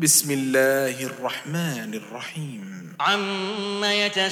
بسم الله الرحمن الرحيم عم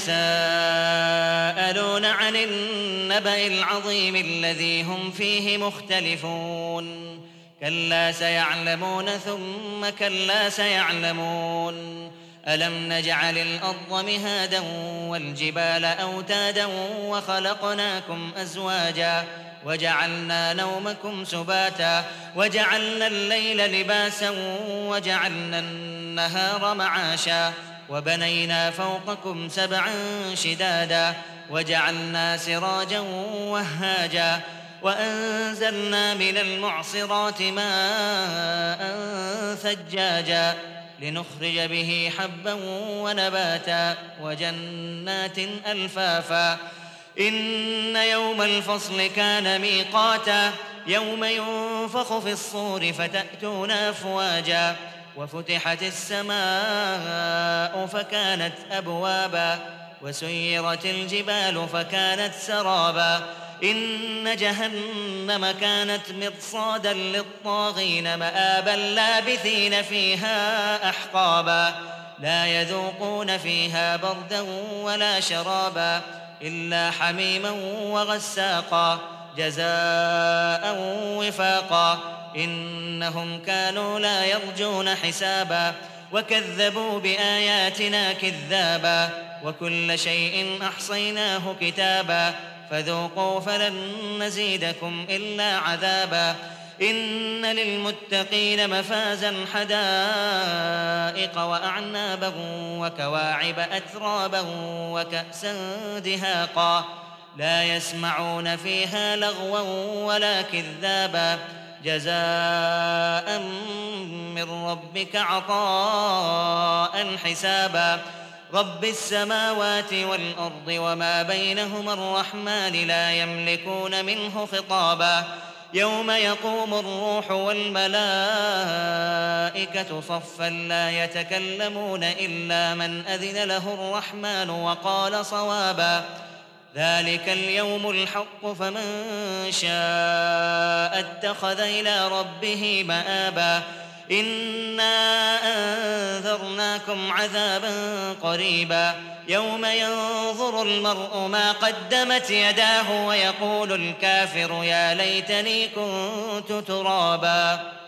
يتساءلون عن النبأ العظيم الذي هم فيه مختلفون كلا سيعلمون ثم كلا سيعلمون ألم نجعل الأرض مهادا والجبال أوتادا وخلقناكم أزواجا وجعلنا نومكم سباتا وجعلنا الليل لباسا وجعلنا النهار معاشا وبنينا فوقكم سبعا شدادا وجعلنا سراجا وهاجا وأنزلنا من المعصرات ماء ثجاجا لنخرج به حبا ونباتا وجنات ألفافا إن يوم الفصل كان ميقاتا يوم ينفخ في الصور فتأتون أفواجا وفتحت السماء فكانت أبوابا وسيرت الجبال فكانت سرابا إن جهنم كانت مرصادا للطاغين مآبا لابثين فيها أحقابا لا يذوقون فيها بردا ولا شرابا إلا حميما وغساقا جزاء وفاقا إنهم كانوا لا يرجون حسابا وكذبوا بآياتنا كذابا وكل شيء أحصيناه كتابا فذوقوا فلن نزيدكم إلا عذابا إن للمتقين مفازا حدائق وأعنابا وكواعب أترابا وكأسا دهاقا لا يسمعون فيها لغوا ولا كذابا جزاء من ربك عطاء حسابا رب السماوات والأرض وما بينهما الرحمن لا يملكون منه خطابا يوم يقوم الروح والملائكة صفا لا يتكلمون إلا من أذن له الرحمن وقال صوابا ذلك اليوم الحق فمن شاء اتخذ إلى ربه مآبا إنا أنذرناكم عذابا قريبا يوم ينظر المرء ما قدمت يداه ويقول الكافر يا ليتني كنت ترابا